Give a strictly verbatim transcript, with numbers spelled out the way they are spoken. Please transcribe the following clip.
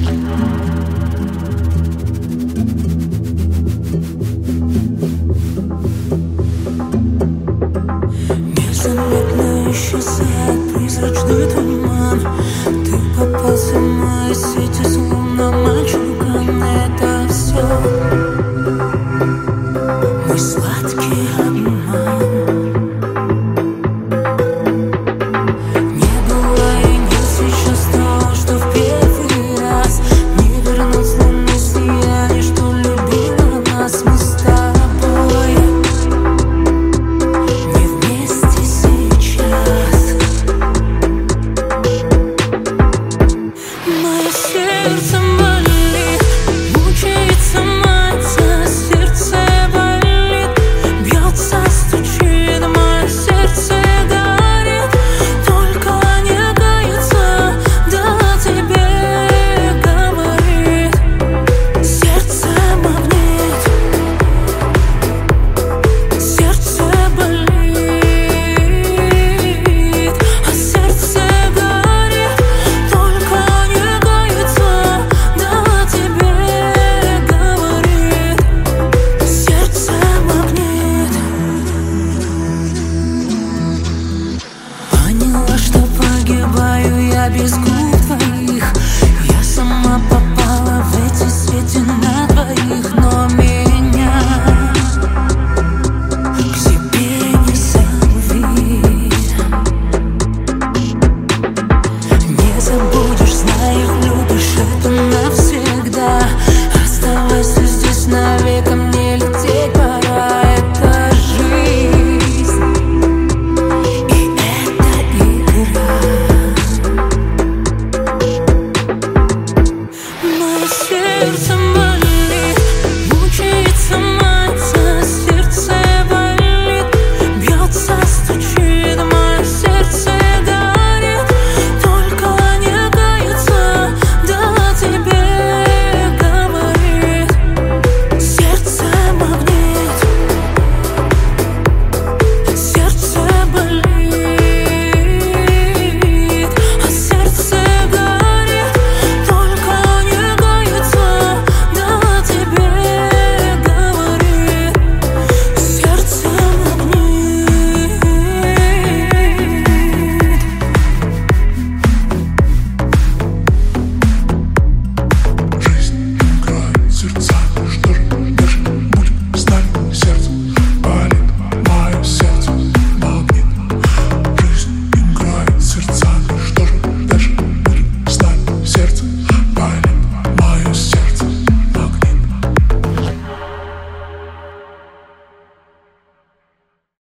Незаметно исчезает призрачный туман. Ты попался в мои сети, словно мальчуган. Это все мой сладкий обман. Не было и нет сейчас того, что в первый раз. Не вернуться мысли, я ничто любила нас. Мы с тобой не вместе сейчас. Мое сердце